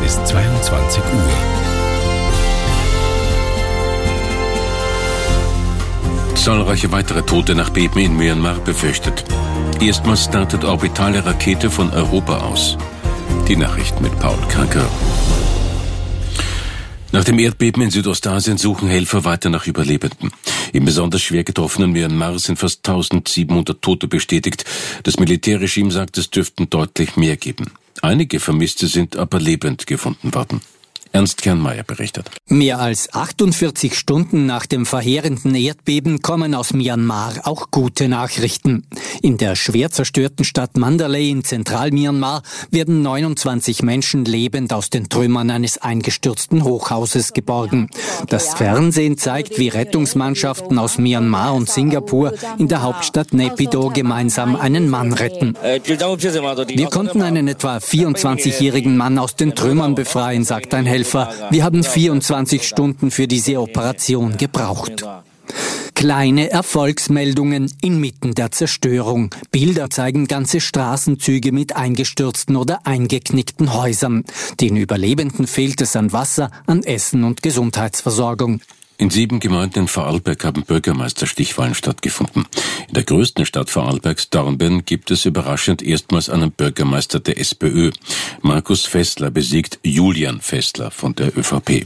ist 22 Uhr. Zahlreiche weitere Tote nach Beben in Myanmar befürchtet. Erstmals startet orbitale Rakete von Europa aus. Die Nachricht mit Paul Kranker. Nach dem Erdbeben in Südostasien suchen Helfer weiter nach Überlebenden. Im besonders schwer getroffenen Myanmar sind fast 1700 Tote bestätigt. Das Militärregime sagt, es dürften deutlich mehr geben. Einige Vermisste sind aber lebend gefunden worden. Ernst Kernmeier berichtet. Mehr als 48 Stunden nach dem verheerenden Erdbeben kommen aus Myanmar auch gute Nachrichten. In der schwer zerstörten Stadt Mandalay in Zentral-Myanmar werden 29 Menschen lebend aus den Trümmern eines eingestürzten Hochhauses geborgen. Das Fernsehen zeigt, wie Rettungsmannschaften aus Myanmar und Singapur in der Hauptstadt Naypyidaw gemeinsam einen Mann retten. Wir konnten einen etwa 24-jährigen Mann aus den Trümmern befreien, sagt ein Helfer. Wir haben 24 Stunden für diese Operation gebraucht. Kleine Erfolgsmeldungen inmitten der Zerstörung. Bilder zeigen ganze Straßenzüge mit eingestürzten oder eingeknickten Häusern. Den Überlebenden fehlt es an Wasser, an Essen und Gesundheitsversorgung. In 7 Gemeinden in Vorarlberg haben Bürgermeisterstichwahlen stattgefunden. In der größten Stadt Vorarlbergs, Dornbirn, gibt es überraschend erstmals einen Bürgermeister der SPÖ. Markus Fessler besiegt Julian Fessler von der ÖVP.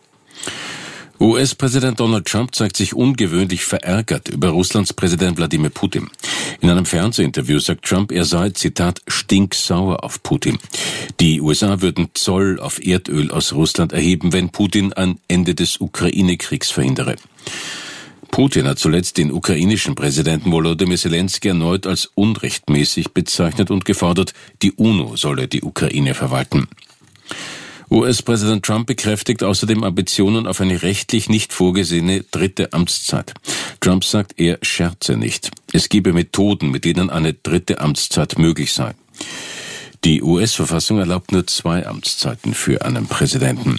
US-Präsident Donald Trump zeigt sich ungewöhnlich verärgert über Russlands Präsident Wladimir Putin. In einem Fernsehinterview sagt Trump, er sei, Zitat, stinksauer auf Putin. Die USA würden Zoll auf Erdöl aus Russland erheben, wenn Putin ein Ende des Ukraine-Kriegs verhindere. Putin hat zuletzt den ukrainischen Präsidenten Volodymyr Zelensky erneut als unrechtmäßig bezeichnet und gefordert, die UNO solle die Ukraine verwalten. US-Präsident Trump bekräftigt außerdem Ambitionen auf eine rechtlich nicht vorgesehene 3. Amtszeit. Trump sagt, er scherze nicht. Es gebe Methoden, mit denen eine 3. Amtszeit möglich sei. Die US-Verfassung erlaubt nur 2 Amtszeiten für einen Präsidenten.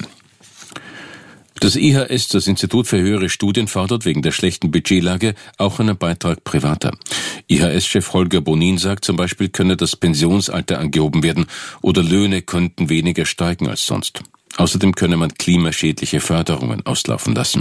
Das IHS, das Institut für höhere Studien, fordert wegen der schlechten Budgetlage auch einen Beitrag Privater. IHS-Chef Holger Bonin sagt zum Beispiel, könne das Pensionsalter angehoben werden oder Löhne könnten weniger steigen als sonst. Außerdem könne man klimaschädliche Förderungen auslaufen lassen.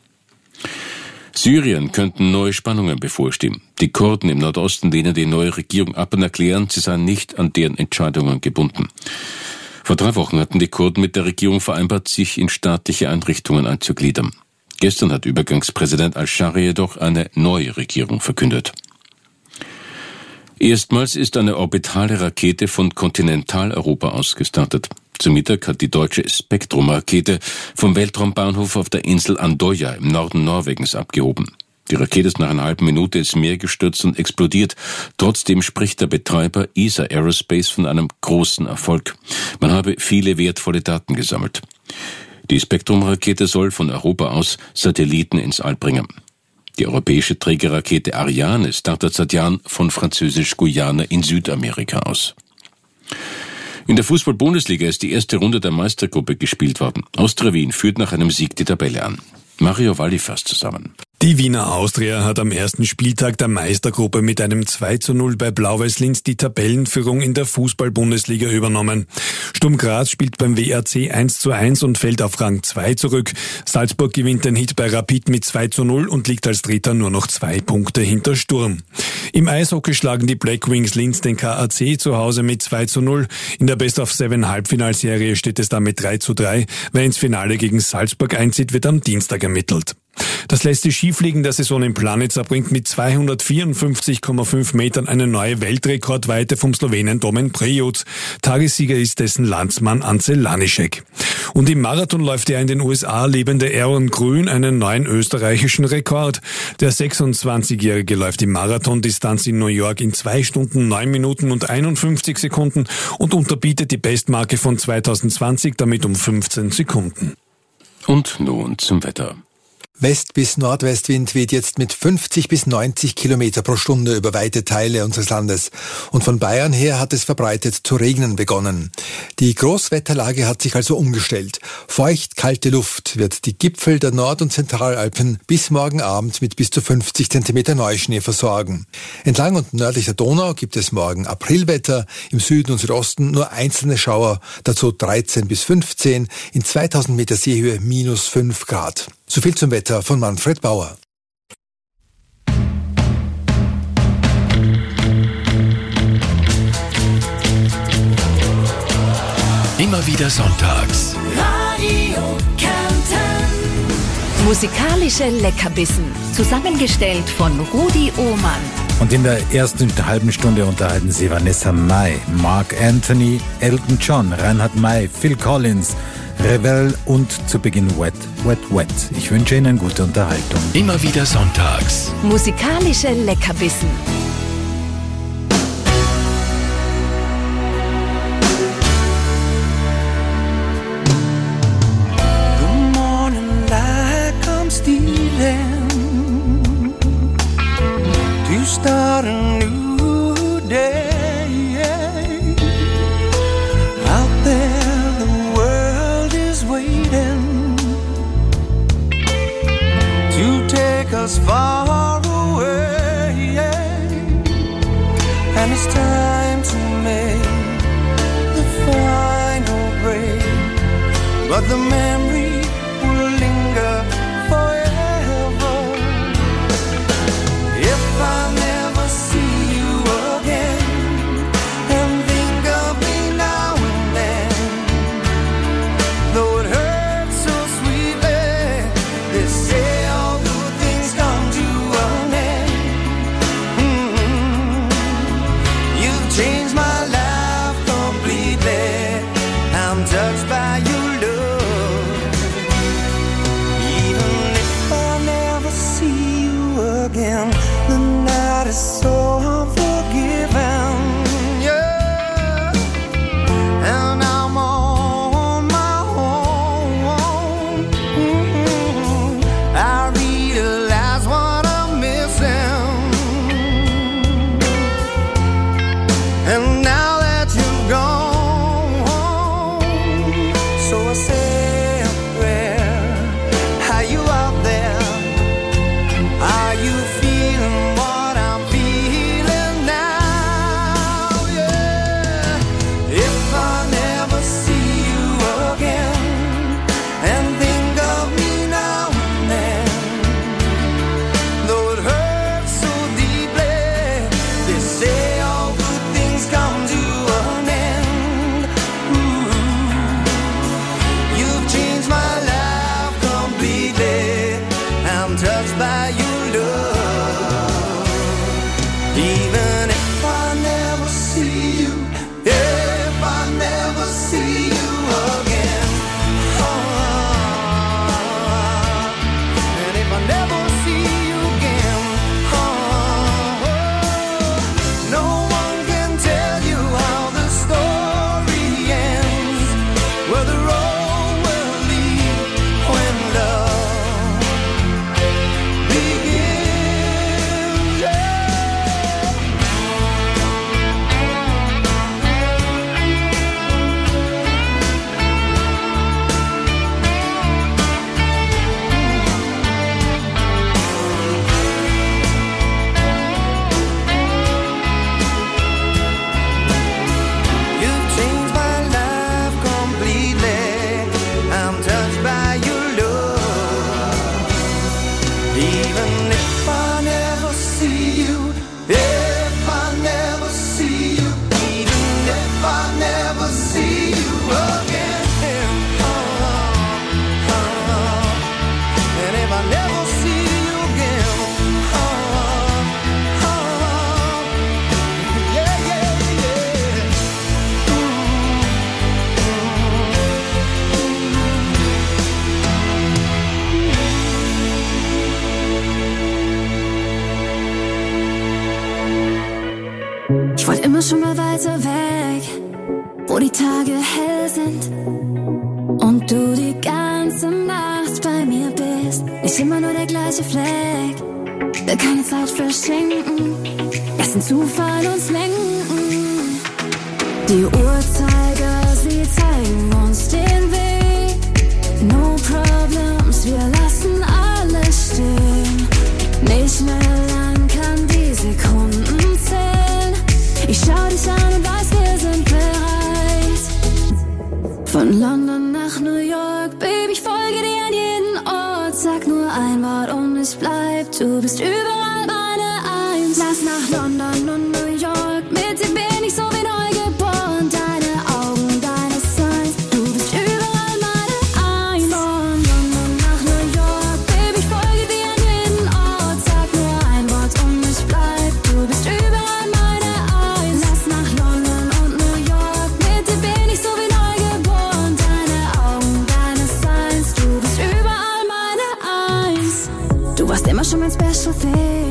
Syrien könnten neue Spannungen bevorstehen. Die Kurden im Nordosten lehnen die neue Regierung ab und erklären, sie seien nicht an deren Entscheidungen gebunden. Vor 3 Wochen hatten die Kurden mit der Regierung vereinbart, sich in staatliche Einrichtungen einzugliedern. Gestern hat Übergangspräsident al-Shari jedoch eine neue Regierung verkündet. Erstmals ist eine orbitale Rakete von Kontinentaleuropa aus gestartet. Zum Mittag hat die deutsche Spektrum-Rakete vom Weltraumbahnhof auf der Insel Andøya im Norden Norwegens abgehoben. Die Rakete ist nach einer halben Minute ins Meer gestürzt und explodiert. Trotzdem spricht der Betreiber ESA Aerospace von einem großen Erfolg. Man habe viele wertvolle Daten gesammelt. Die Spektrum-Rakete soll von Europa aus Satelliten ins All bringen. Die europäische Trägerrakete Ariane startet seit Jahren von Französisch-Guyana in Südamerika aus. In der Fußball-Bundesliga ist die erste Runde der Meistergruppe gespielt worden. Austria Wien führt nach einem Sieg die Tabelle an. Mario Walli-Fasst zusammen. Die Wiener Austria hat am ersten Spieltag der Meistergruppe mit einem 2:0 bei Blau-Weiß-Linz die Tabellenführung in der Fußball-Bundesliga übernommen. Sturm Graz spielt beim WRC 1:1 und fällt auf Rang 2 zurück. Salzburg gewinnt den Hit bei Rapid mit 2:0 und liegt als Dritter nur noch 2 Punkte hinter Sturm. Im Eishockey schlagen die Black Wings Linz den KAC zu Hause mit 2:0. In der Best-of-7-Halbfinalserie steht es damit 3:3. Wer ins Finale gegen Salzburg einzieht, wird am Dienstag ermittelt. Das letzte Skifliegen der Saison in Planica bringt mit 254,5 Metern eine neue Weltrekordweite vom Slowenen Domen Prejuc. Tagessieger ist dessen Landsmann Ance Lanišek. Und im Marathon läuft der in den USA lebende Aaron Grün einen neuen österreichischen Rekord. Der 26-Jährige läuft die Marathondistanz in New York in 2 Stunden, 9 Minuten und 51 Sekunden und unterbietet die Bestmarke von 2020 damit um 15 Sekunden. Und nun zum Wetter. West- bis Nordwestwind weht jetzt mit 50 bis 90 Kilometer pro Stunde über weite Teile unseres Landes. Und von Bayern her hat es verbreitet zu regnen begonnen. Die Großwetterlage hat sich also umgestellt. Feucht, kalte Luft wird die Gipfel der Nord- und Zentralalpen bis morgen Abend mit bis zu 50 Zentimeter Neuschnee versorgen. Entlang und nördlich der Donau gibt es morgen Aprilwetter, im Süden und Südosten nur einzelne Schauer, dazu 13 bis 15, in 2000 Meter Seehöhe minus 5 Grad. So viel zum Wetter von Manfred Bauer. Immer wieder sonntags. Radio Kärnten. Musikalische Leckerbissen. Zusammengestellt von Rudi Ohmann. Und in der ersten halben Stunde unterhalten sie Vanessa Mai, Mark Anthony, Elton John, Reinhard May, Phil Collins, Revel und zu Beginn Wet, Wet, Wet. Ich wünsche Ihnen gute Unterhaltung. Immer wieder sonntags. Musikalische Leckerbissen. The morning light comes stealing to start a new day. Out there the world is waiting to take us far away, and it's time to make the final break, but the memory will linger forever. If I never see you again and think of me now and then, though it hurts so sweetly, they say all good things come to an end. You've changed my life completely. I'm touched by your love. Even if I never see you again, the night is so unforgiving. Yeah, and I'm on my own. I realize what I'm missing, and now that you've gone, so I say a prayer. Are you out there? Are you feeling what I'm feeling now? Yeah. If I never see you again and think of me now and then, though it hurts so deeply, they say all good things come to an end. Ooh, you've changed my life completely. I'm touched by your love. Even if I never see you, if I never see you again, and if I never see you again, no one can tell you how the story ends, where the road will lead when love begins. Yeah. You've changed my life completely. I'm touched by your love. Even if I never see you, if I never see you, even if I never see you again, and if I never see you again, yeah, yeah, yeah. Ich wollte immer schon mal weiter weg, wo die Tage hell sind, Und du die ganze Nacht bei mir bist. Nicht immer nur der gleiche Fleck. Will keine Zeit verschenken. Lass den Zufall uns lenken. Die Uhrzeiger, sie zeigen uns den Weg. No problems, wir lassen alles stehen. Nicht mehr lang kann die Sekunden zählen. Ich schau dich an und weiß, wir sind bereit. Von London nach New York, Baby, ich folge dir an jeden Ort. Sag nur ein Wort und ich bleib, du bist überall meine Eins. Lass nach London und New York, mit dir bin ich so wie neugeboren. Deine Augen, deine Signs, du bist überall meine Eins. Von London nach New York, Baby, ich folge dir an jeden Ort. Sag nur ein Wort und ich bleib, du bist überall meine Eins. Lass nach London und New York, mit dir bin ich so wie neugeboren. Deine Augen, deine Signs, du bist überall meine Eins. Du warst immer schon mein Special Thing.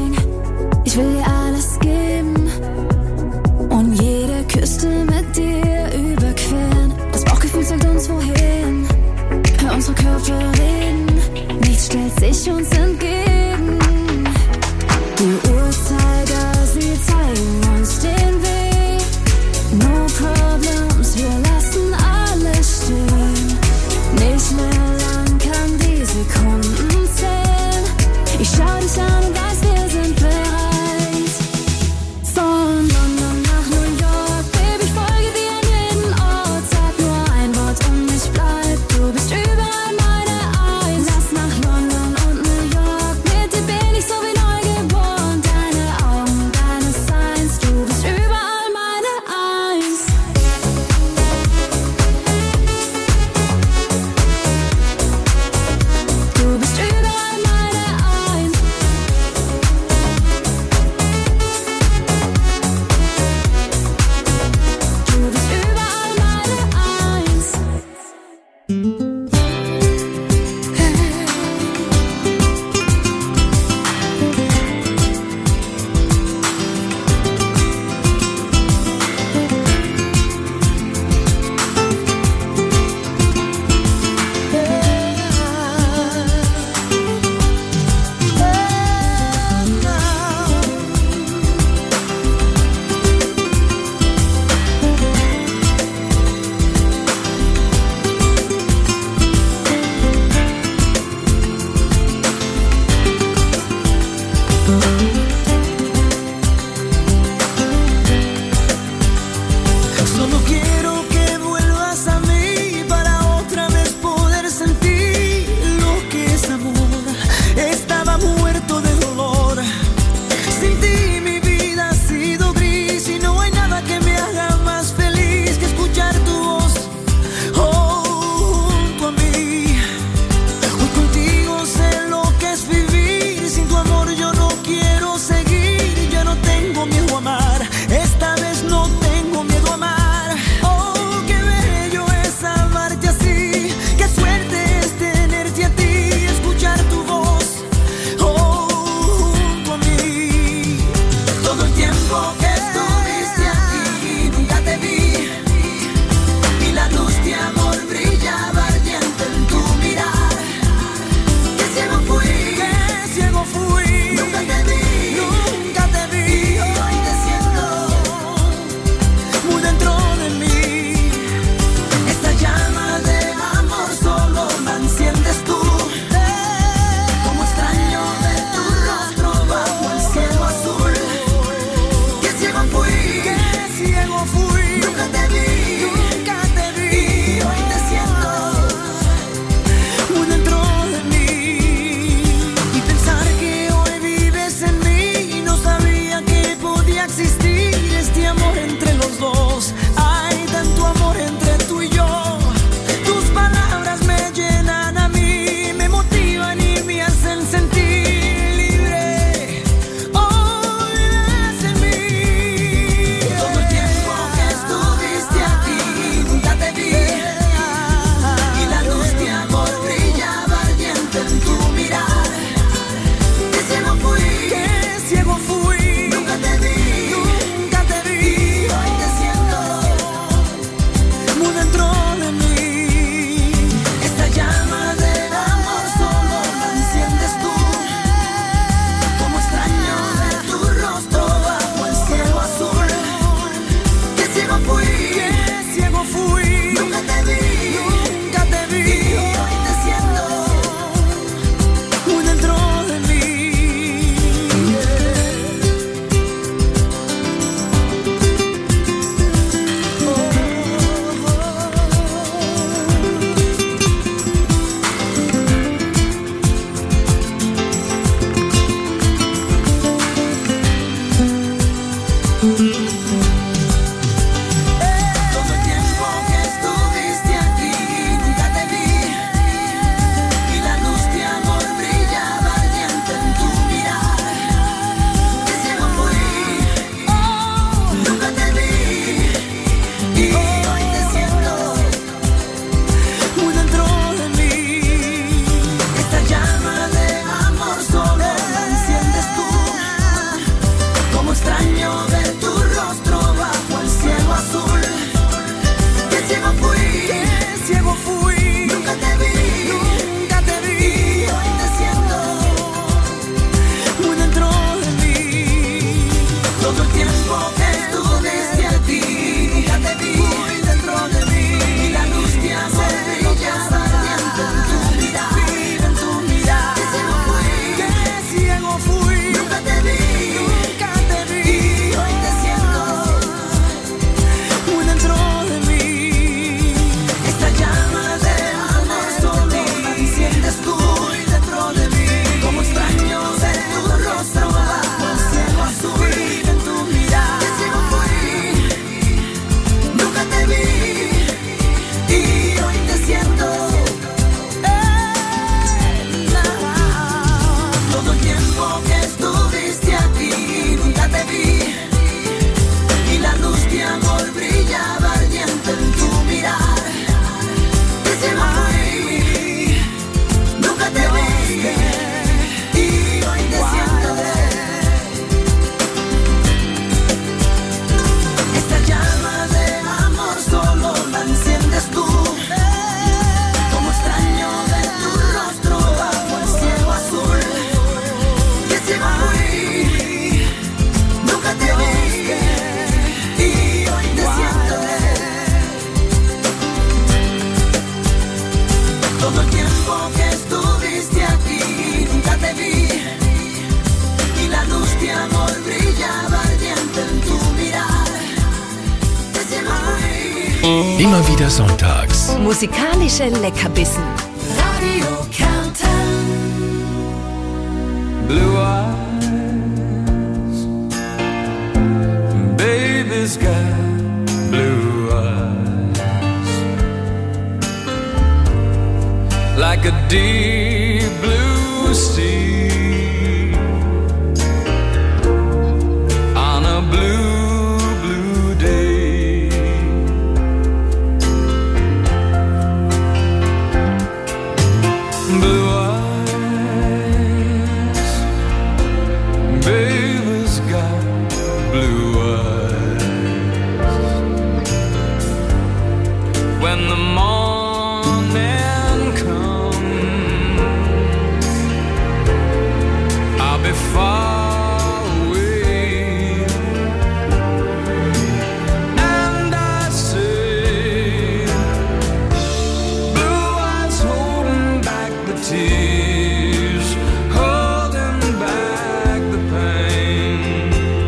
Immer wieder sonntags. Musikalische Leckerbissen. Radio Kärnten. Blue eyes, baby's got blue eyes, like a deep blue sea on a blue, blue day. Blue eyes, baby's got blue eyes. When the morning comes, I'll be far away, and I say, blue eyes holding back the tears, holding back the pain.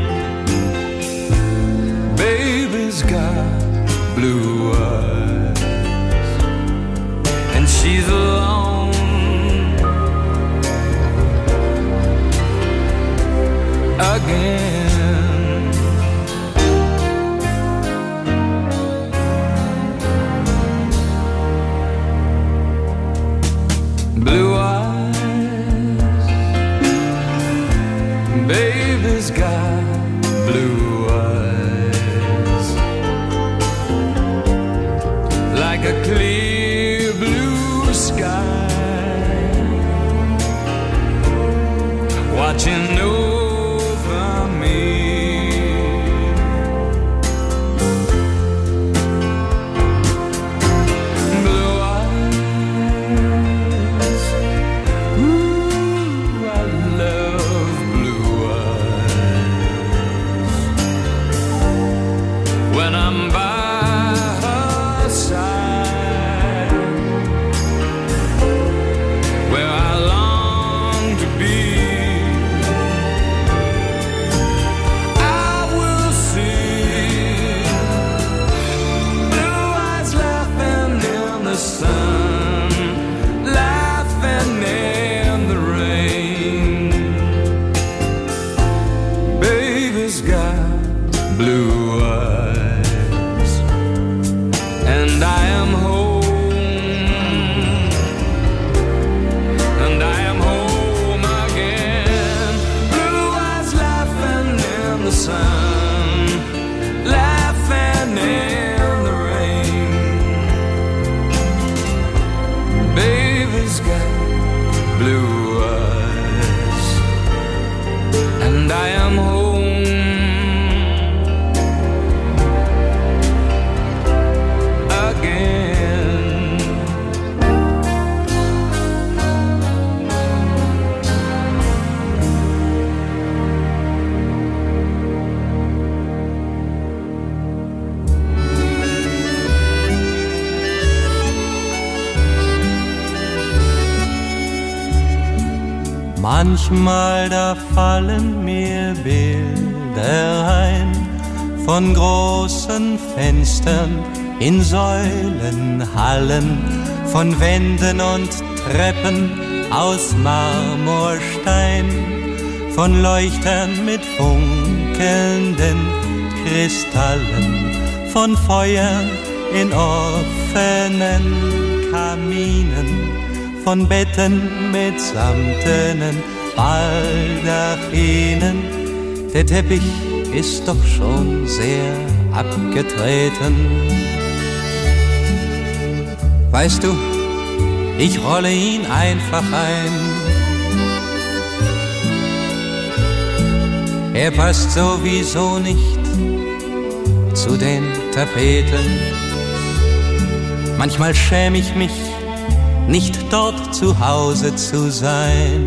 Baby's got blue eyes, and she's alone again. Blue eyes, baby's got blue eyes, like a clear blue sky, watching over me. Blue eyes, ooh, I love blue eyes. When I'm by her side, where I long to be, I will see blue eyes laughing in the sun, laughing in the rain. Baby's got blue eyes, and I am home, and I am home again. Blue eyes laughing in the sun, laughing in the rain. Baby's got blue eyes, and I am home again. Manchmal da fallen mir Bilder ein von großen Fenstern in Säulenhallen, von Wänden und Treppen aus Marmorstein, von Leuchtern mit funkelnden Kristallen, von Feuern in offenen Kaminen, von Betten mit samtenen Baldachinen. Der Teppich ist doch schon sehr abgetreten. Weißt du, ich rolle ihn einfach ein. Er passt sowieso nicht zu den Tapeten. Manchmal schäme ich mich, nicht dort zu Hause zu sein.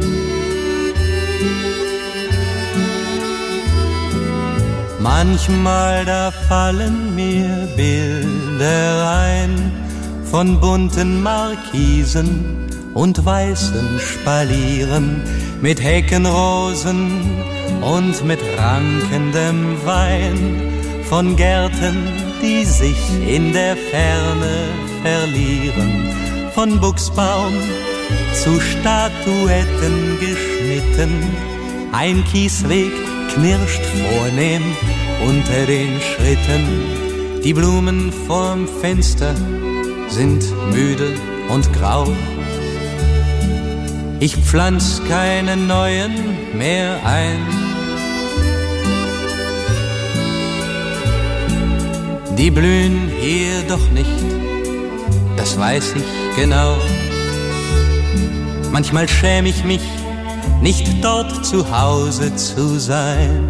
Manchmal da fallen mir Bilder ein von bunten Markisen und weißen Spalieren, mit Heckenrosen und mit rankendem Wein, von Gärten die sich in der Ferne verlieren. Von Buchsbaum zu Statuetten geschnitten, ein Kiesweg knirscht vornehm unter den Schritten. Die Blumen vorm Fenster sind müde und grau. Ich pflanz keine neuen mehr ein. Die blühen hier doch nicht, das weiß ich genau. Manchmal schäme ich mich, nicht dort zu Hause zu sein.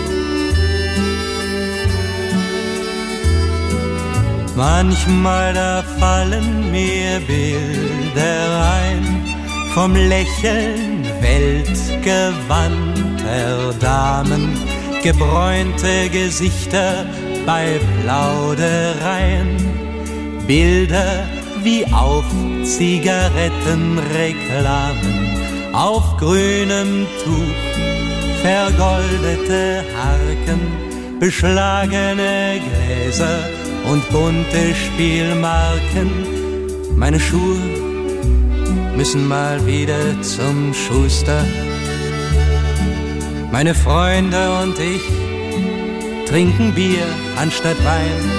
Manchmal da fallen mir Bilder ein, vom Lächeln weltgewandter Damen, gebräunte Gesichter bei Plaudereien, Bilder wie auf Zigarettenreklamen, auf grünem Tuch, vergoldete Harken, beschlagene Gläser und bunte Spielmarken. Meine Schuhe müssen mal wieder zum Schuster. Meine Freunde und ich trinken Bier anstatt Wein.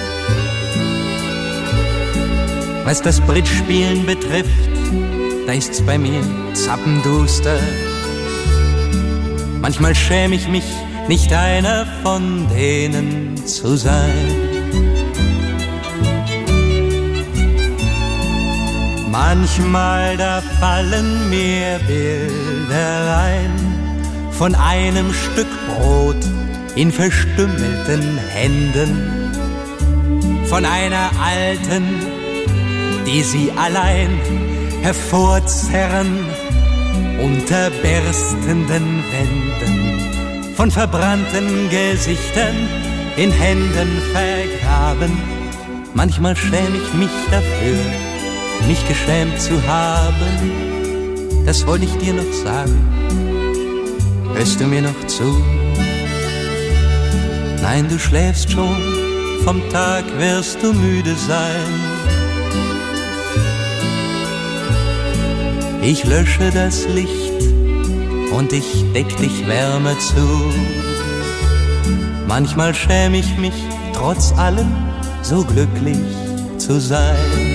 Was das Bridge-Spielen betrifft, da ist's bei mir zappenduster. Manchmal schäme ich mich, nicht einer von denen zu sein. Manchmal da fallen mir Bilder ein von einem Stück Brot in verstümmelten Händen, von einer Alten, die sie allein hervorzerren unter berstenden Wänden, von verbrannten Gesichtern in Händen vergraben. Manchmal schäme ich mich dafür, mich geschämt zu haben. Das wollte ich dir noch sagen. Hörst du mir noch zu? Nein, du schläfst schon, vom Tag wirst du müde sein. Ich lösche das Licht und ich deck dich Wärme zu. Manchmal schäme ich mich, trotz allem so glücklich zu sein.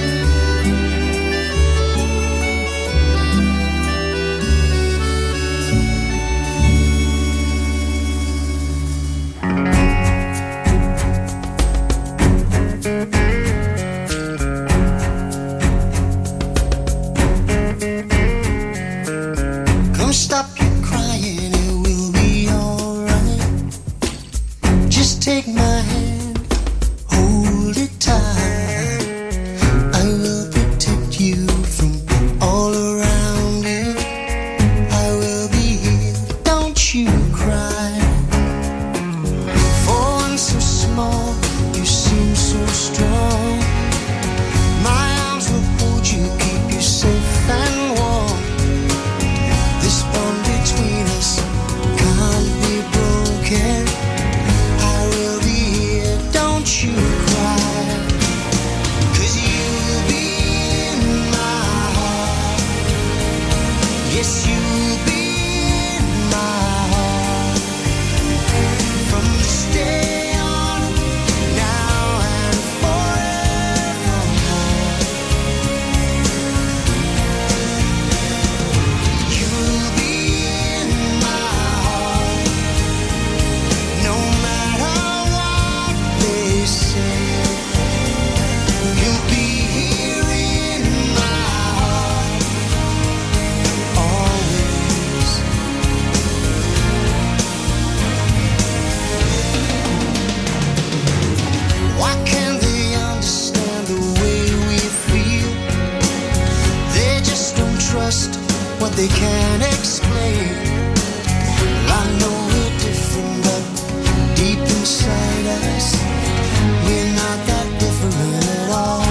They can't explain. Well, I know we're different, but deep inside us, we're not that different at all.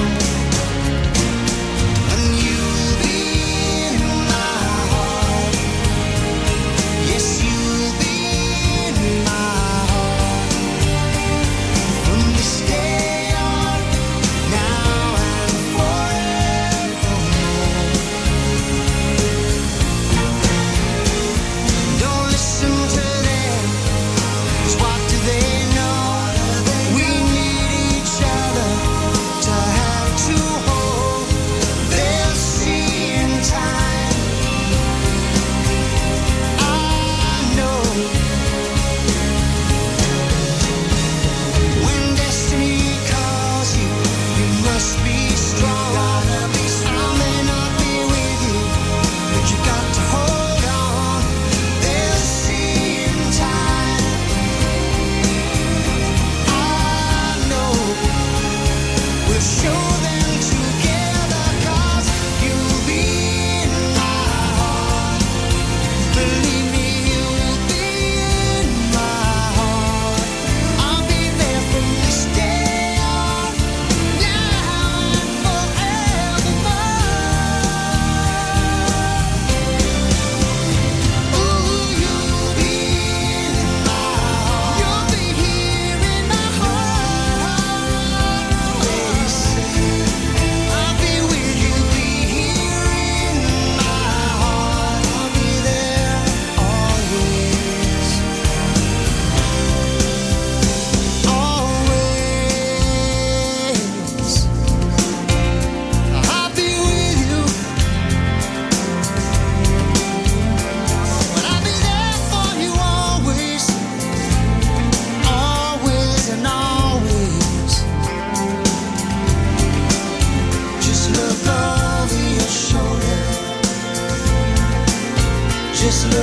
And you'll be in my heart. Yes, you'll be in my heart. From this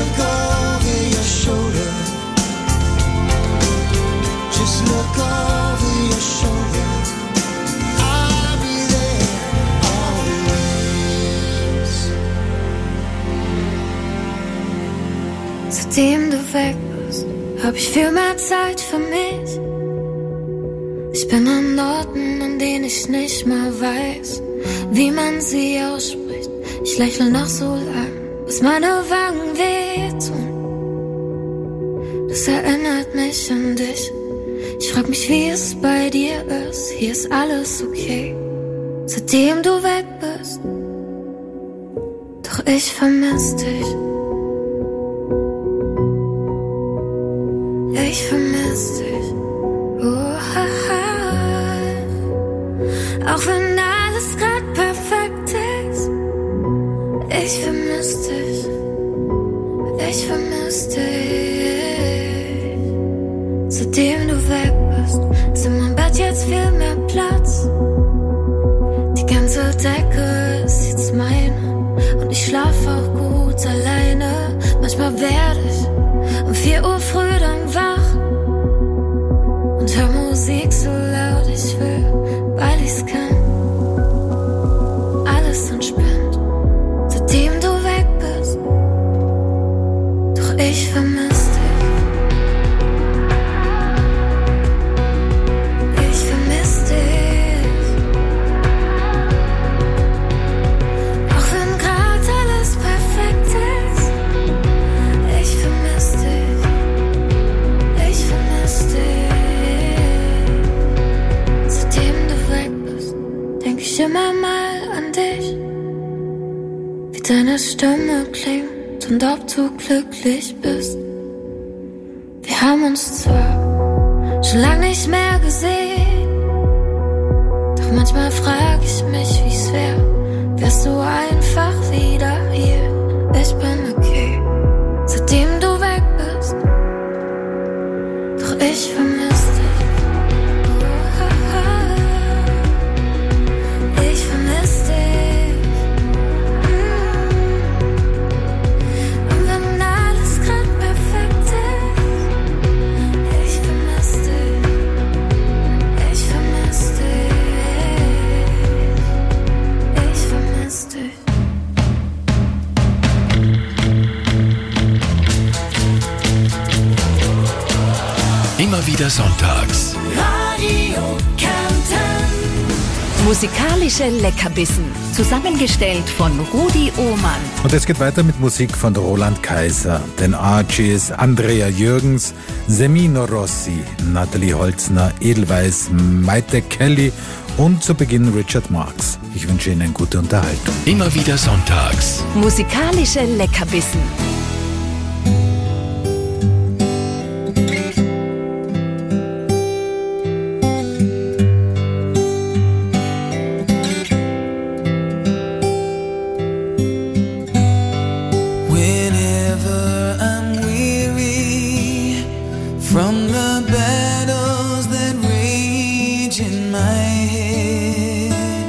look over your shoulder. Just look over your shoulder. I'll be there always. Seitdem du weg bist, hab ich viel mehr Zeit für mich. Ich bin an Orten, an denen ich nicht mal weiß, wie man sie ausspricht. Ich lächle noch so lang, bis meine Wangen wehtun. Das erinnert mich an dich. Ich frag mich, wie es bei dir ist. Hier ist alles okay, seitdem du weg bist. Doch ich vermiss dich. Ich vermiss dich. Oh, ha, ha. Auch wenn alles grad perfekt ist. Ich vermiss dich. Ich vermiss dich. Seitdem du weg bist, ist in meinem Bett jetzt viel mehr Platz. Die ganze Decke ist jetzt meine und ich schlafe auch gut alleine. Manchmal werde ich um 4 Uhr früh dann wach und hör Musik so laut ich will, weil ich's kann. Alles entspannt, seitdem du weg bist. Doch ich vermiss dich. Ich vermiss dich. Auch wenn grad alles perfekt ist. Ich vermiss dich. Ich vermiss dich. Seitdem du weg bist, denk ich immer mal an dich. Wie deine Stimme klingt und ob du glücklich bist. Wir haben uns zwar schon lang nicht mehr gesehen, doch manchmal frag ich mich, wie's wär, wärst du einfach wieder hier. Ich bin okay, seitdem du weg bist. Doch ich vermiss dich. Ich vermiss dich. Und wenn alles grad perfekt ist. Ich vermiss dich. Ich vermiss dich. Ich vermiss dich. Immer wieder sonntags. Radio Kärnten. Musikalische Leckerbissen. Zusammengestellt von Rudi Ohmann. Und es geht weiter mit Musik von Roland Kaiser, den Archies, Andrea Jürgens, Semino Rossi, Nathalie Holzner, Edelweiss, Maite Kelly und zu Beginn Richard Marx. Ich wünsche Ihnen gute Unterhaltung. Immer wieder sonntags. Musikalische Leckerbissen. Whenever I'm weary from the battles that rage in my head,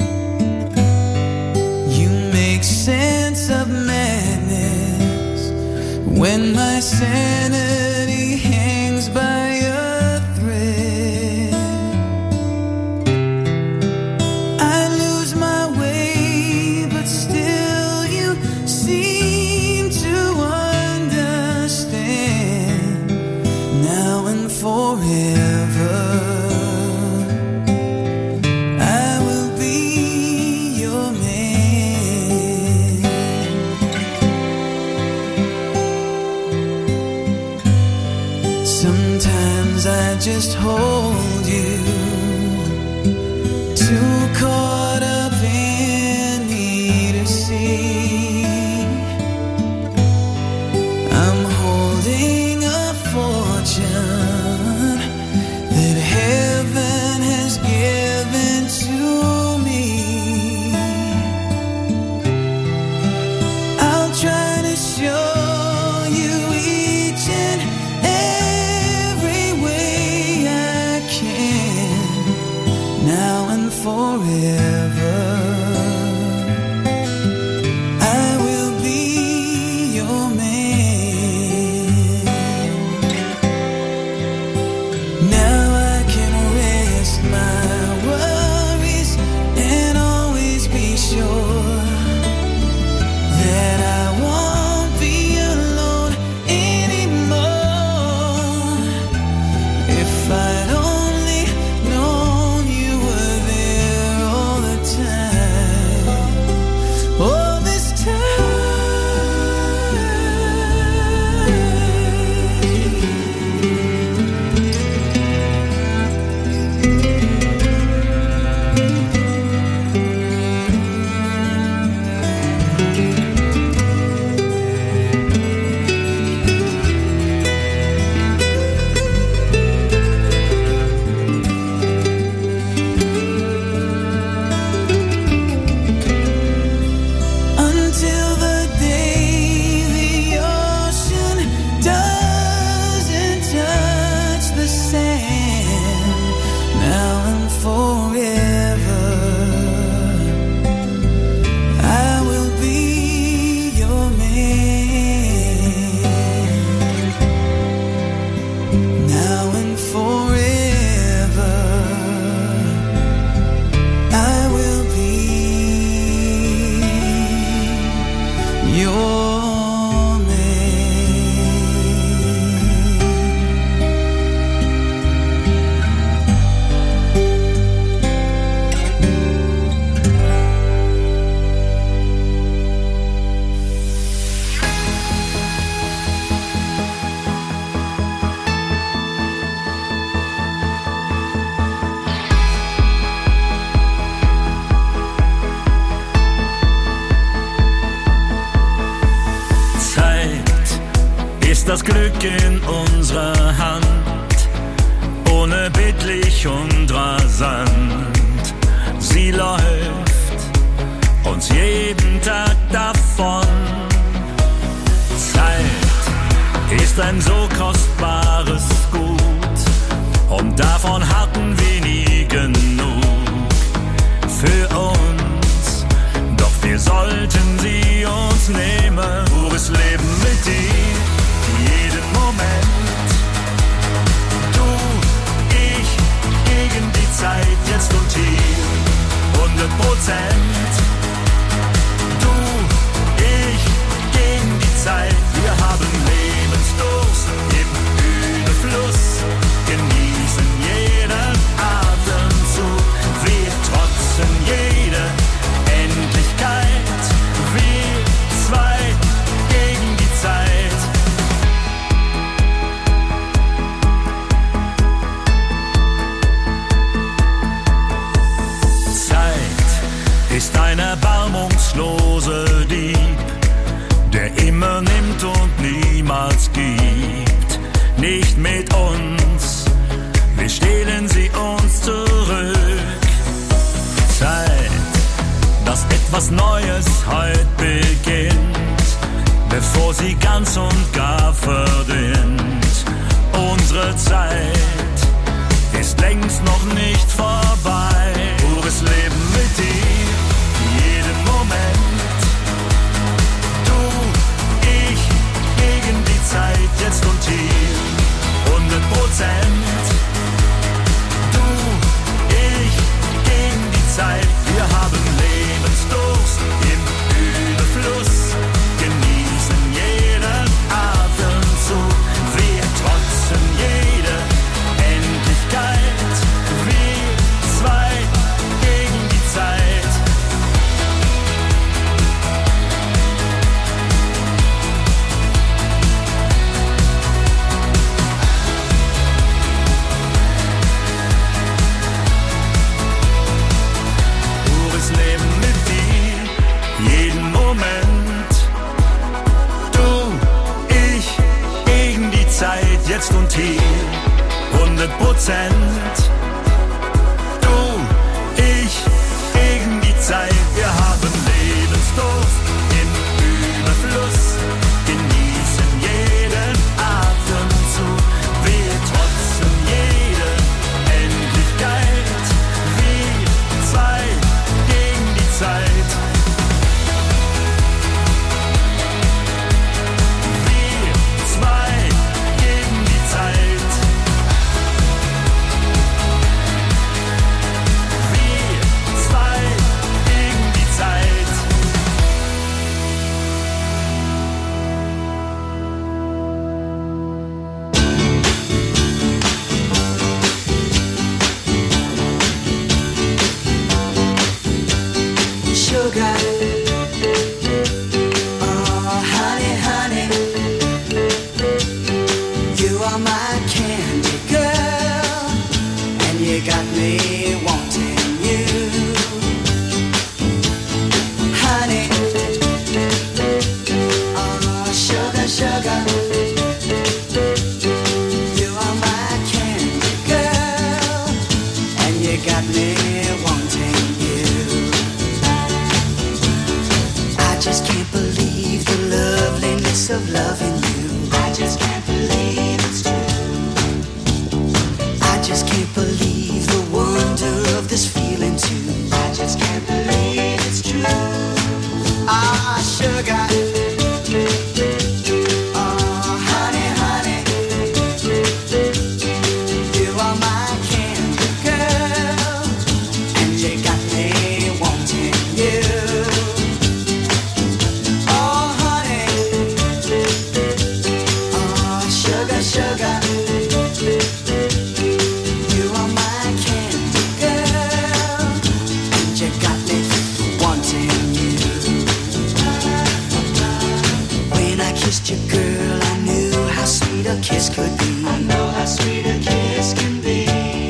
you make sense of madness when my sanity hangs by a thread. I lose my way, but still you seem to understand. Now and forever, I will be your man. Sometimes I just hold you, too caught up in me to see. I'm holding a fortune that heaven has given to me. I'll try to show you each and every way I can, now and forever. I will be your man. ist das Glück in unserer Hand, unerbittlich und rasant. Sie läuft uns jeden Tag davon. Zeit ist ein so kostbares Gut und davon hatten wir nie genug für uns. Doch wir sollten sie uns nehmen, pures Leben mit dir, jeden Moment. Du, ich, gegen die Zeit, jetzt und hier, 100%. Du, ich, gegen die Zeit, wir haben Lebensdurst im Überfluss, genießen jeden Atemzug, wir trotzen jede Endlichkeit, wir zwei gegen die Zeit. Zeit ist ein erbarmungslose Dieb, der immer nimmt und niemals gibt. Nicht mit uns, wir stehlen sie uns zurück. Zeit, dass etwas Neues heute beginnt, bevor sie ganz und gar verdient. Unsere Zeit ist längst noch nicht vorbei. Pures Leben mit dir, jeden Moment. Du, ich, gegen die Zeit, jetzt und hier, 100%. Du, ich, gegen die Zeit, wir haben Lebensdurst im Überfluss, genießen jeden Atemzug, wir trotzen jede Endlichkeit, wir zwei gegen die Zeit. Pures Leben mit dir, jeden Moment. Du, ich, gegen die Zeit, jetzt und hier, 100%. Du, ich, gegen die Zeit, wir haben Lebensdurst im Überfluss, genießen jeden Atemzug, wir trotzen jede Endlichkeit, wir zwei gegen die Zeit. Wir zwei gegen die Zeit. Wir zwei gegen die Zeit. Sugar, oh honey, honey, you are my candy girl, and you got me wanting you, honey, oh sugar, sugar, you are my candy girl, and you got me wanting you. I just can't believe the loveliness of loving you. I just can't believe it's true. I just can't believe the wonder of this feeling too. I just can't believe it's true. Ah, sugar. Oh, honey, honey. You are my candy girl, and you got me wanting you. Oh, honey. Oh, sugar, sugar. You are my candy girl, and you got me wanting you. When I kissed you, girl, I knew how sweet a kiss could be. I know how sweet a kiss can be.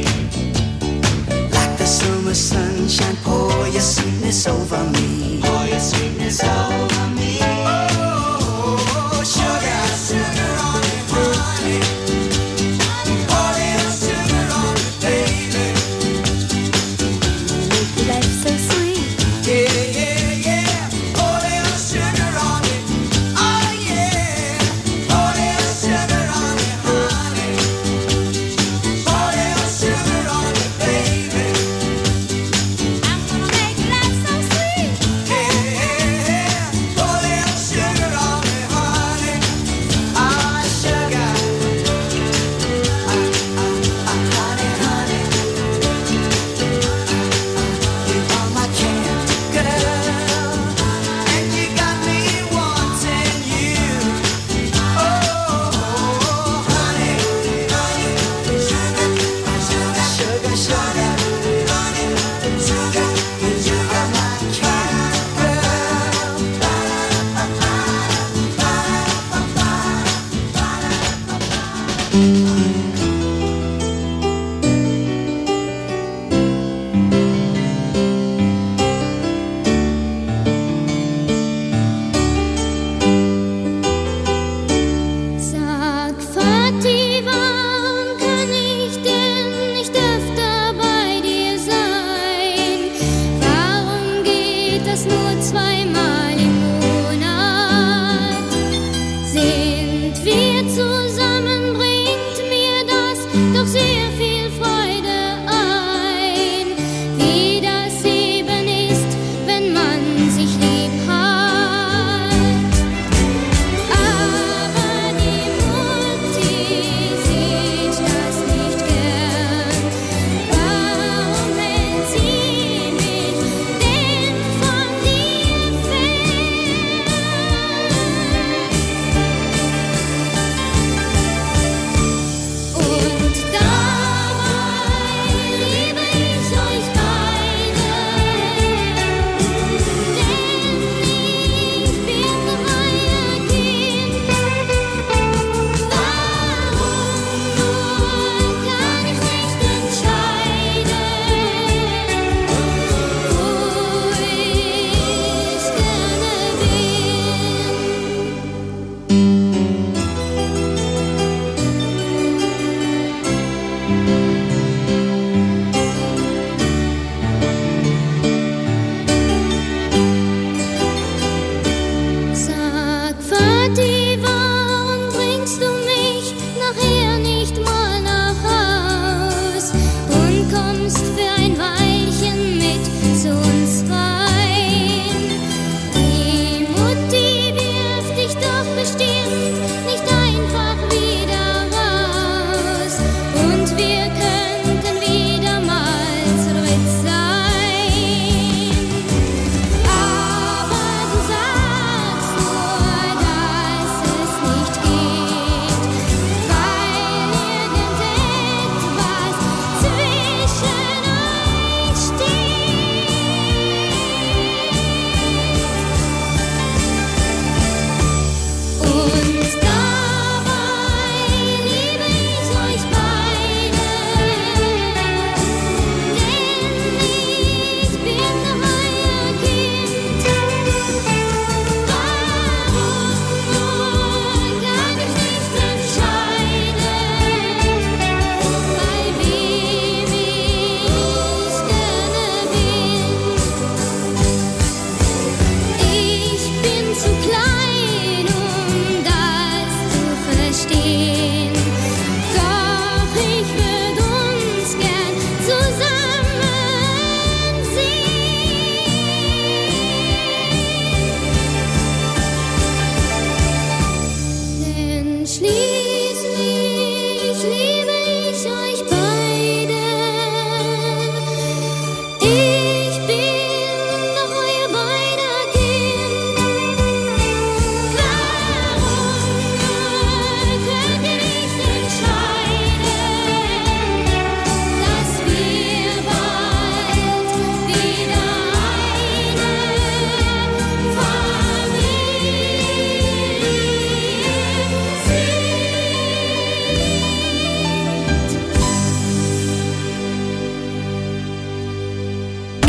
Like the summer sunshine, pour your sweetness over me. Pour your sweetness over me. Oh, sugar, sugar on me.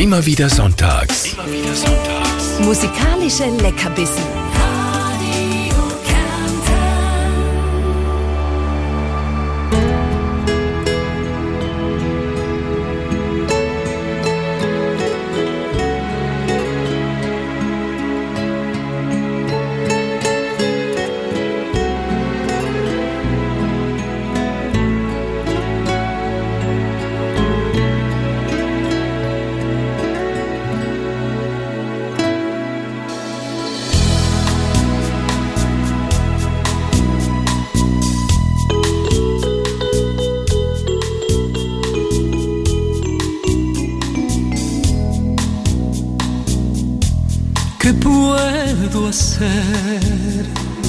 Immer wieder sonntags. Musikalische Leckerbissen. ¿Qué puedo hacer?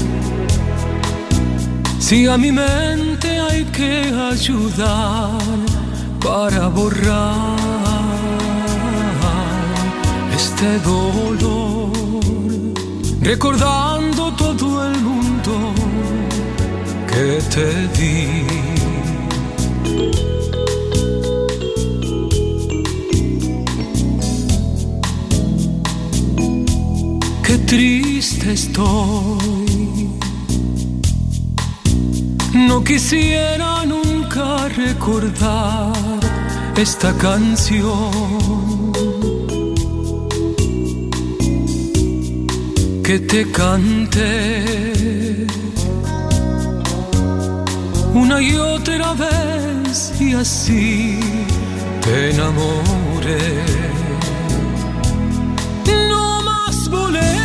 Si a mi mente hay que ayudar para borrar este dolor, recordando todo el mundo que te di. Qué triste estoy. No quisiera nunca recordar esta canción que te canté una y otra vez y así te enamoré. No más boleros.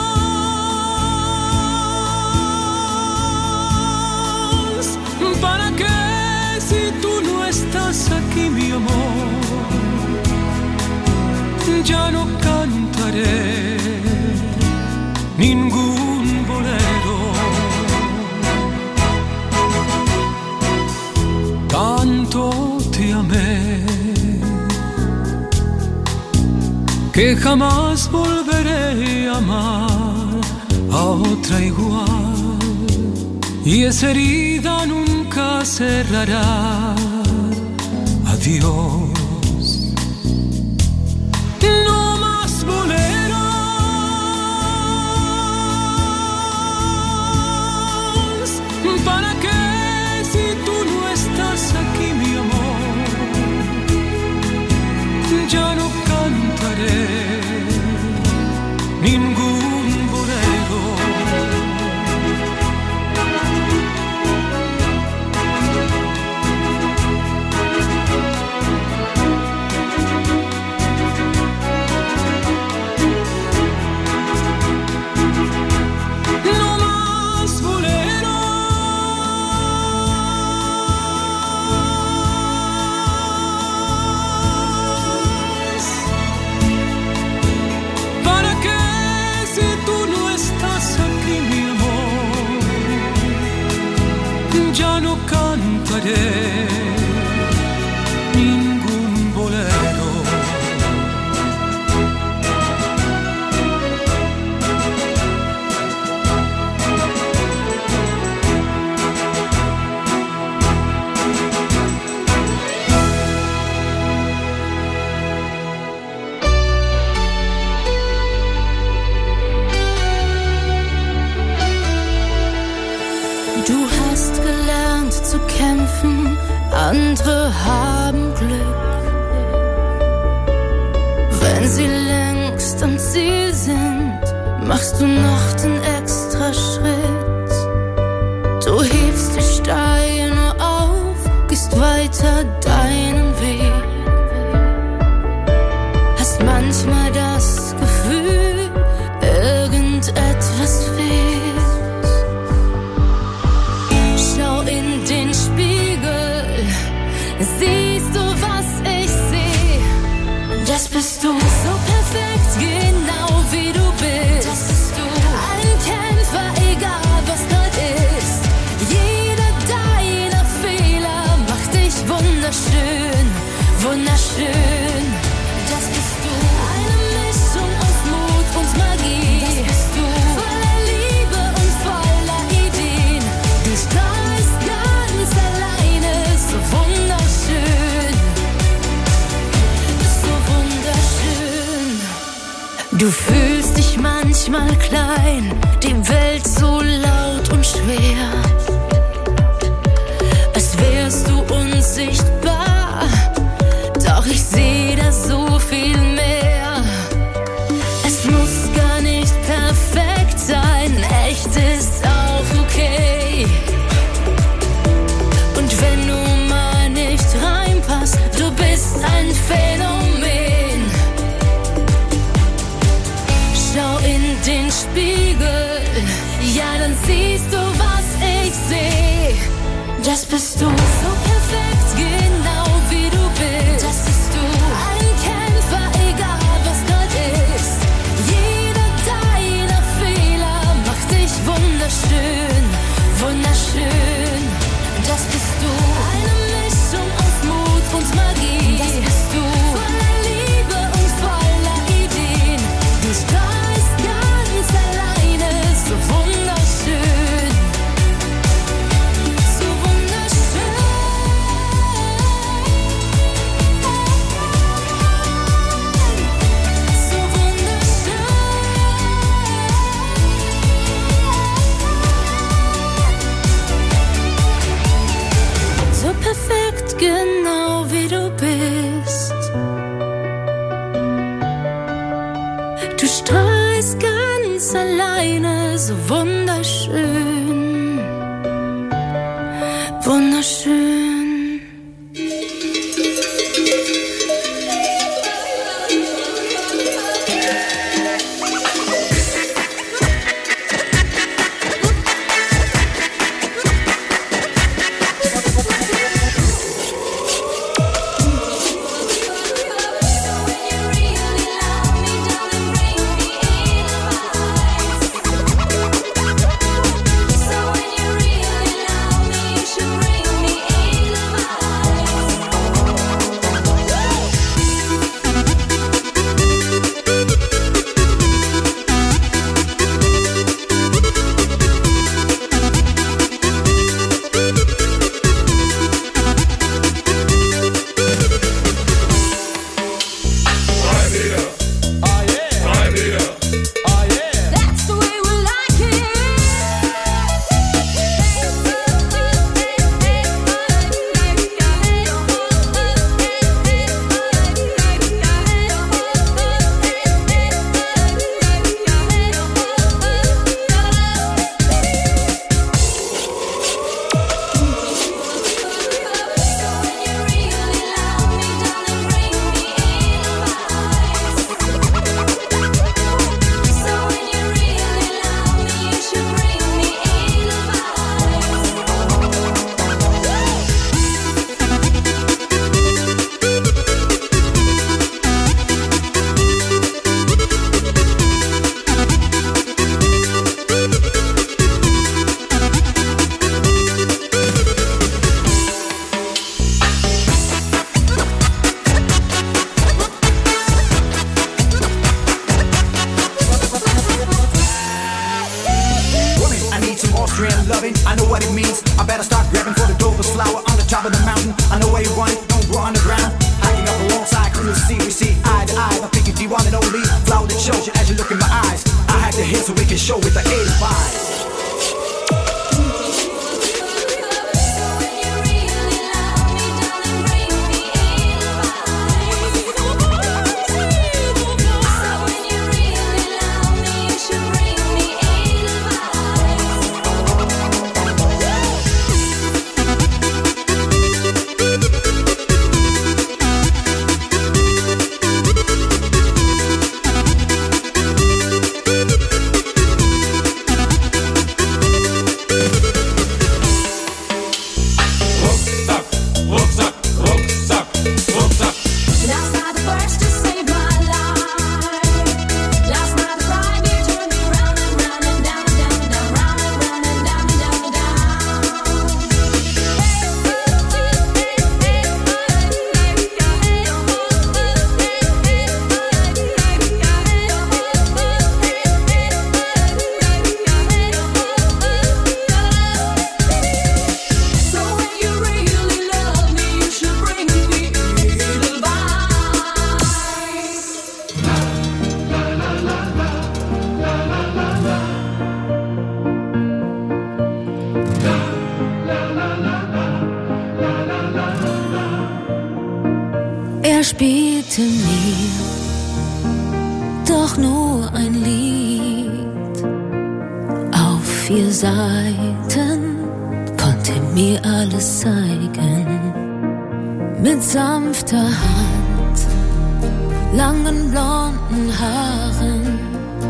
¿Para qué si tú no estás aquí, mi amor? Ya no cantaré ningún bolero. Tanto te amé que jamás volveré a amar a otra igual. Y esa herida nunca cerrará. Adiós. No más boleros. ¿Para qué si tú no estás aquí, mi amor? Ya no cantaré ningún bolero. Ya no cantaré ningún bolero. Du hast gelernt zu kämpfen, andere haben Glück. Wenn sie längst am Ziel sind, machst du noch den extra Schritt. Du hebst die Steine auf, gehst weiter deinen Weg. Hast manchmal das Gefühl, irgendetwas fehlt. In den Spiegel siehst du, was ich sehe. Das bist du, so perfekt, genau wie du bist. Das bist du, ein Kämpfer, egal was gerade ist. Jeder deiner Fehler macht dich wunderschön, wunderschön. Das bist du, eine Mischung aus Mut Du fühlst dich manchmal klein, die Welt so laut und schwer. Als wärst du unsichtbar, doch ich seh da so viel mehr. Es muss gar nicht perfekt sein, echt ist auch okay. Und wenn du mal nicht reinpasst, du bist ein Phänomen. Schau in den Spiegel, ja dann siehst du, was ich seh. Das bist du, so perfekt, genau wie du bist. Das bist du, ein Kämpfer, egal was grad ist. Jeder deiner Fehler macht dich wunderschön, wunderschön. Das bist du, eine Mischung aus Mut und Magie. Das bist du, voller Liebe und voller Ideen. Du strahlst ganz alleine, so wunderschön. So wunderschön. So wunderschön. So perfekt, genau wie du bist. Du strahlst ganz alleine, so wunderschön. Wunderschön. That's the way we like it. Women, I need some Austrian loving. I know what it means. I better start grabbing for the dopest flower on the top of the mountain. I know where you want it, don't grow underground. Hiking up alongside, cruise to see, we see eye to eye. I think you're the one and only flower that shows you as you look in my eyes. I have the hit so we can show with the 85. doch nur ein Lied. Auf 4 Seiten konnte mir alles zeigen. Mit sanfter Hand, langen blonden Haaren,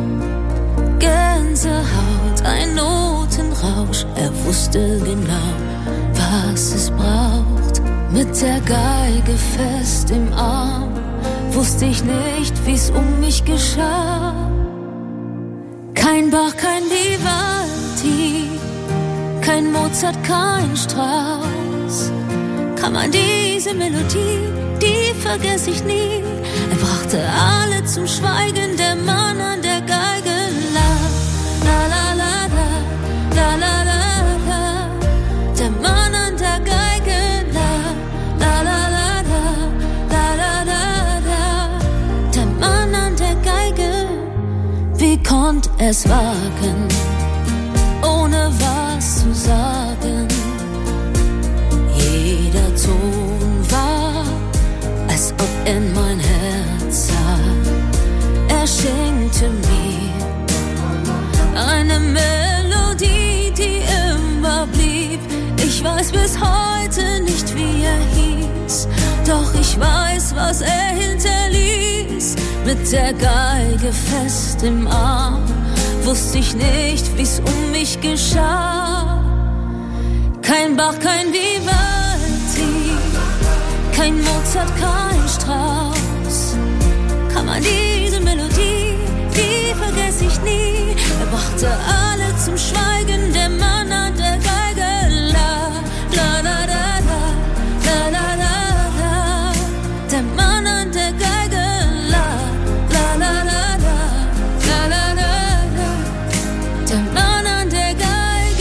Gänsehaut, ein Notenrausch. Er wusste genau, was es braucht. Mit der Geige fest im Arm, wusste ich nicht, wie's um mich geschah. Kein Bach, kein Vivaldi, kein Mozart, kein Strauss. Kann man diese Melodie, die vergess ich nie. Er brachte alle zum Schweigen, der Mann an der Geige. La, la, la, la, la, la, la, la. Der Mann an der Geige. La, la, la, la, la, la, la, la. Der Mann an der Geige. Wie konnt es wagen, ohne was zu sagen? Jeder Ton war, als ob er in mein Herz sah. Er schenkte mir eine Melodie, die immer blieb. Ich weiß bis heute nicht, wie er hieß, doch ich weiß, was er hinterließ. Mit der Geige fest im Arm, wusste ich nicht, wie's um mich geschah. Kein Bach, kein Vivaldi, kein Mozart, kein Strauss. Kann man diese Melodie, die vergess ich nie. Er brachte alle zum Schweigen, der Mann an der Geige. La, la, la, la, la, la, la, la. Der Mann an der Geige. La, la, la, la, la, la, la, la. Der Mann an der Geige.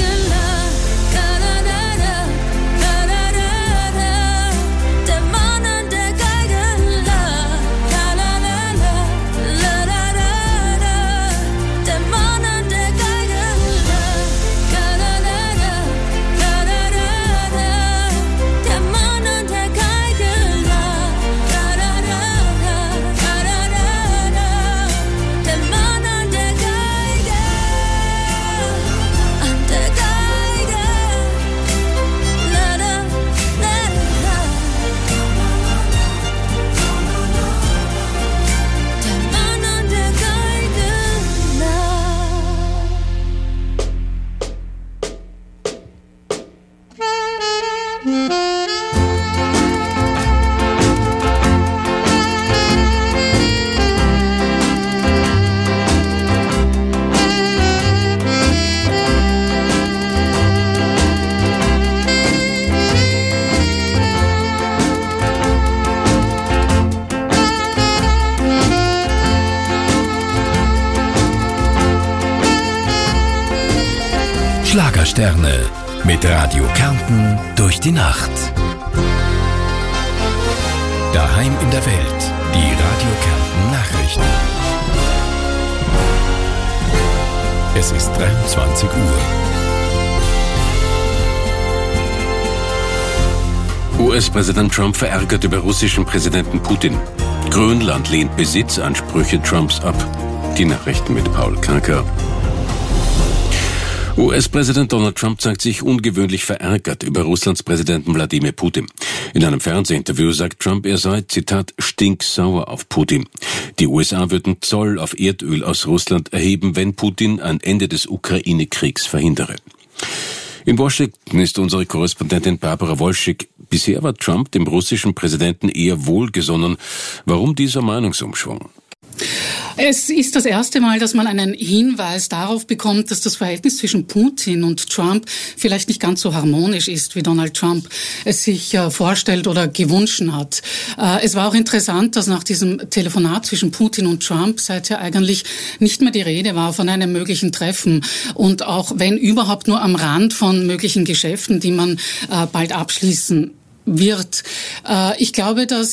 Schlagersterne mit Radio Kärnten durch die Nacht. Daheim in der Welt, die Radio Kärnten Nachrichten. Es ist 23 Uhr. US-Präsident Trump verärgert über russischen Präsidenten Putin. Grönland lehnt Besitzansprüche Trumps ab. Die Nachrichten mit Paul Karker. US-Präsident Donald Trump zeigt sich ungewöhnlich verärgert über Russlands Präsidenten Wladimir Putin. In einem Fernsehinterview sagt Trump, er sei, Zitat, stinksauer auf Putin. Die USA würden Zoll auf Erdöl aus Russland erheben, wenn Putin ein Ende des Ukraine-Kriegs verhindere. In Washington ist unsere Korrespondentin Barbara Wolschig. Bisher war Trump dem russischen Präsidenten eher wohlgesonnen. Warum dieser Meinungsumschwung? Es ist das erste Mal, dass man einen Hinweis darauf bekommt, dass das Verhältnis zwischen Putin und Trump vielleicht nicht ganz so harmonisch ist, wie Donald Trump es sich vorstellt oder gewünscht hat. Es war auch interessant, dass nach diesem Telefonat zwischen Putin und Trump seither eigentlich nicht mehr die Rede war von einem möglichen Treffen und auch wenn überhaupt nur am Rand von möglichen Geschäften, die man bald abschließen wird. Ich glaube, dass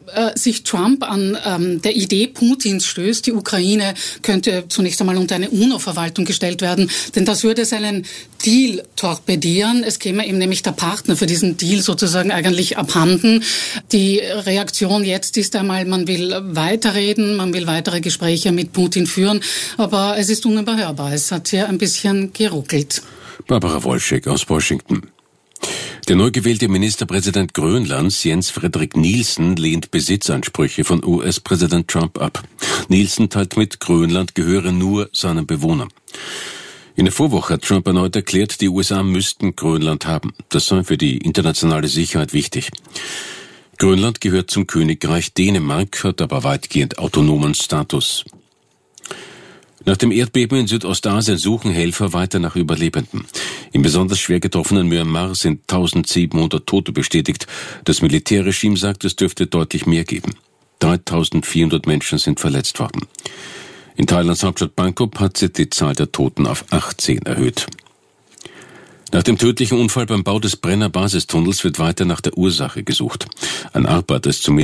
sich Trump an der Idee Putins stößt, die Ukraine könnte zunächst einmal unter eine UNO-Verwaltung gestellt werden, denn das würde seinen Deal torpedieren. Es käme ihm nämlich der Partner für diesen Deal sozusagen eigentlich abhanden. Die Reaktion jetzt ist einmal, man will weiterreden, man will weitere Gespräche mit Putin führen, aber es ist unüberhörbar. Es hat hier ein bisschen geruckelt. Barbara Wolschek aus Washington. Der neu gewählte Ministerpräsident Grönlands, Jens Frederik Nielsen, lehnt Besitzansprüche von US-Präsident Trump ab. Nielsen teilt mit, Grönland gehöre nur seinen Bewohnern. In der Vorwoche hat Trump erneut erklärt, die USA müssten Grönland haben. Das sei für die internationale Sicherheit wichtig. Grönland gehört zum Königreich Dänemark, hat aber weitgehend autonomen Status. Nach dem Erdbeben in Südostasien suchen Helfer weiter nach Überlebenden. Im besonders schwer getroffenen Myanmar sind 1700 Tote bestätigt. Das Militärregime sagt, es dürfte deutlich mehr geben. 3400 Menschen sind verletzt worden. In Thailands Hauptstadt Bangkok hat sich die Zahl der Toten auf 18 erhöht. Nach dem tödlichen Unfall beim Bau des Brenner Basistunnels wird weiter nach der Ursache gesucht. Ein Arbeiter ist zum